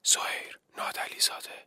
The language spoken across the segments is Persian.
سهیر نادعلی زاده.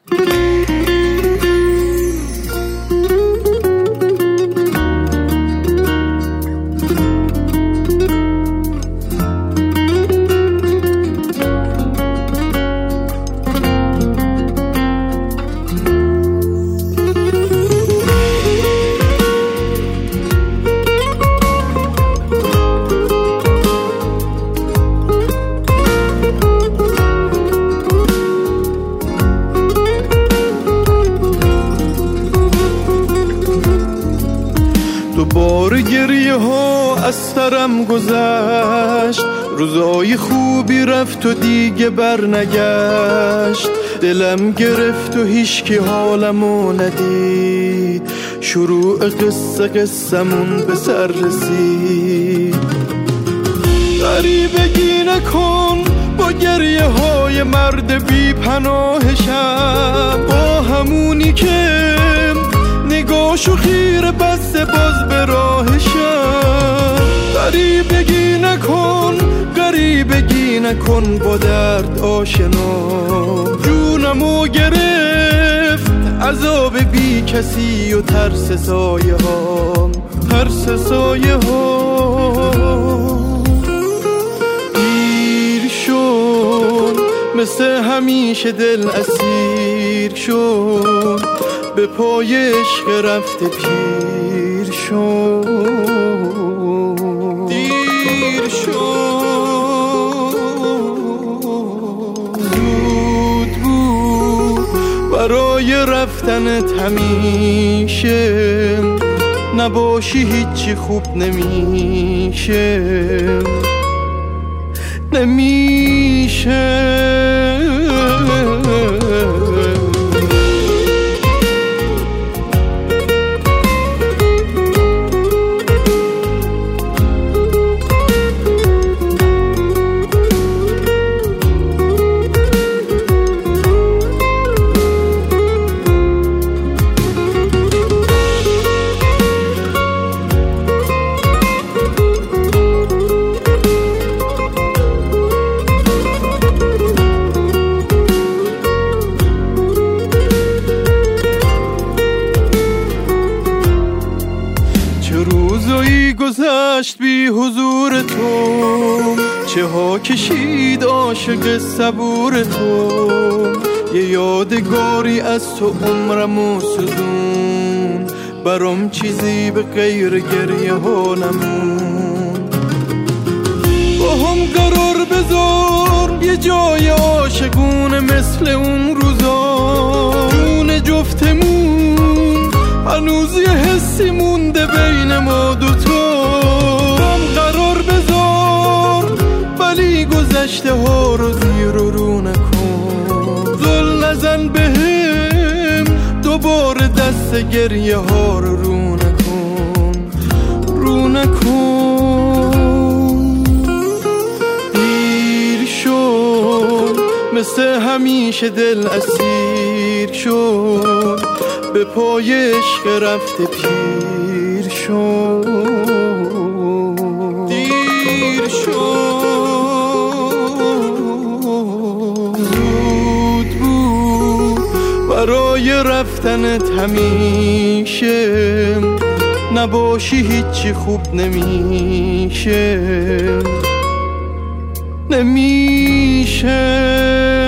دوباره گریه ها از سرم گذشت، روزای خوبی رفت و دیگه بر نگشت. دلم گرفت و هیچ کی حالمو ندید، شروع قصمون به سر رسید. غریبگی نکن با گریه های مرد بی پناهشم، با همونی که نگاهشو خیره بسته باز به راهشم. غریبگی نکن با درد آشنا، جونمو گرفت عذاب بی کسی و ترس سایه ها. دیر شد مثل همیشه دل اسیر شد، به پای عشق رفته پیر شد. دیر شد زود بود برای رفتنت همیشه، نباشی هیچی خوب نمیشه. روزایی گذشت بی حضور تو، چه ها کشید عاشق صبور تو. یه یادگاری از تو عمرمو سوزون، برام چیزی به غیر گریه ها نمون. با هم قرار بذار یه جای عاشقونه مثل اون روزا، جون جفتمون هنوز یه حسی مونده بین ما دوتا. هم قرار بذار ولی گذشته ها رو زیر و رو نکن، زل نزن بهم دوباره دست گریه ها رو رو نکن. دیر شد مثل همیشه دل اسیر شد، به پای عشق رفته پیر شد. دیر شد زود بود برای رفتنت همیشه، نباشی هیچی خوب نمیشه.